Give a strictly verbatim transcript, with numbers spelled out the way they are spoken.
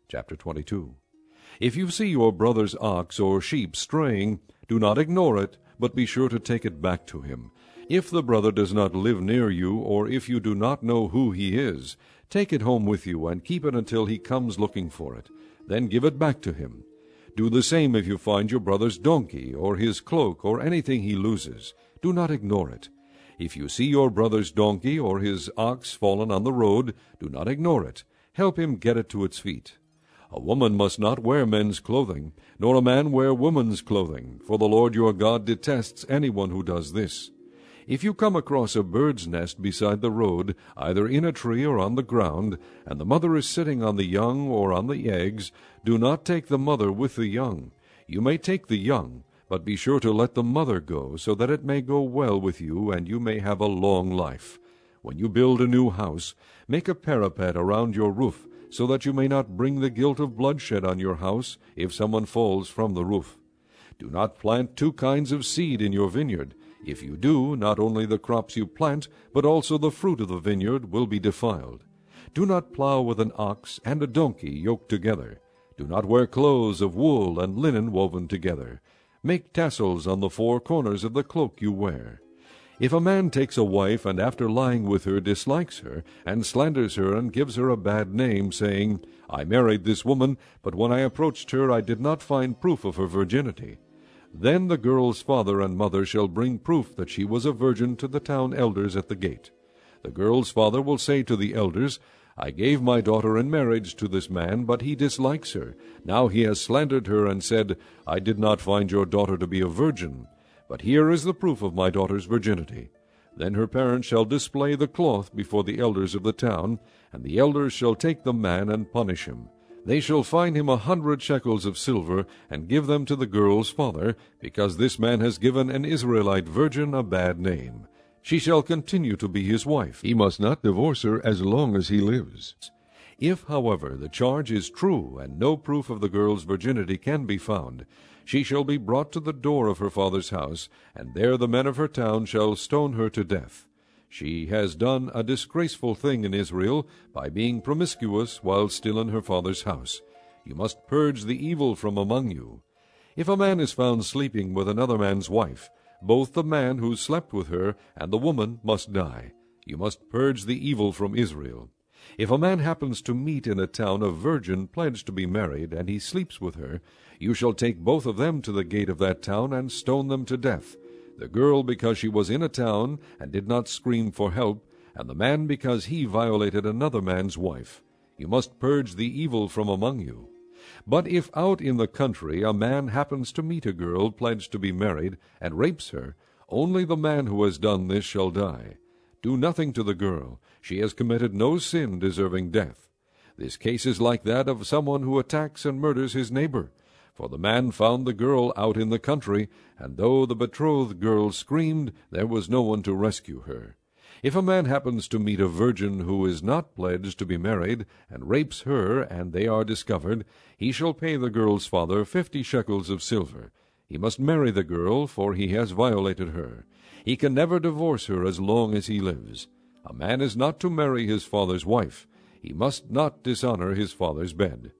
Chapter twenty-two. If you see your brother's ox or sheep straying, do not ignore it, but be sure to take it back to him. If the brother does not live near you, or if you do not know who he is, take it home with you and keep it until he comes looking for it. Then give it back to him. Do the same if you find your brother's donkey, or his cloak, or anything he loses. Do not ignore it. If you see your brother's donkey or his ox fallen on the road, do not ignore it. Help him get it to its feet. A woman must not wear men's clothing, nor a man wear woman's clothing, for the Lord your God detests anyone who does this. If you come across a bird's nest beside the road, either in a tree or on the ground, and the mother is sitting on the young or on the eggs, do not take the mother with the young. You may take the young, but be sure to let the mother go, so that it may go well with you, and you may have a long life. When you build a new house, make a parapet around your roof, so that you may not bring the guilt of bloodshed on your house if someone falls from the roof. Do not plant two kinds of seed in your vineyard. If you do, not only the crops you plant, but also the fruit of the vineyard will be defiled. Do not plow with an ox and a donkey yoked together. Do not wear clothes of wool and linen woven together. Make tassels on the four corners of the cloak you wear. If a man takes a wife, and after lying with her dislikes her, and slanders her, and gives her a bad name, saying, I married this woman, but when I approached her I did not find proof of her virginity, then the girl's father and mother shall bring proof that she was a virgin to the town elders at the gate. The girl's father will say to the elders, I gave my daughter in marriage to this man, but he dislikes her. Now he has slandered her and said, I did not find your daughter to be a virgin. But here is the proof of my daughter's virginity. Then her parents shall display the cloth before the elders of the town, and the elders shall take the man and punish him. They shall fine him a hundred shekels of silver, and give them to the girl's father, because this man has given an Israelite virgin a bad name. She shall continue to be his wife. He must not divorce her as long as he lives. If, however, the charge is true, and no proof of the girl's virginity can be found, she shall be brought to the door of her father's house, and there the men of her town shall stone her to death. She has done a disgraceful thing in Israel by being promiscuous while still in her father's house. You must purge the evil from among you. If a man is found sleeping with another man's wife, both the man who slept with her and the woman must die. You must purge the evil from Israel. If a man happens to meet in a town a virgin pledged to be married, and he sleeps with her, you shall take both of them to the gate of that town and stone them to death, the girl because she was in a town and did not scream for help, and the man because he violated another man's wife. You must purge the evil from among you. But if out in the country a man happens to meet a girl pledged to be married, and rapes her, only the man who has done this shall die. Do nothing to the girl. She has committed no sin deserving death. This case is like that of someone who attacks and murders his neighbor. For the man found the girl out in the country, and though the betrothed girl screamed, there was no one to rescue her. If a man happens to meet a virgin who is not pledged to be married, and rapes her, and they are discovered, he shall pay the girl's father fifty shekels of silver. He must marry the girl, for he has violated her. He can never divorce her as long as he lives. A man is not to marry his father's wife. He must not dishonor his father's bed.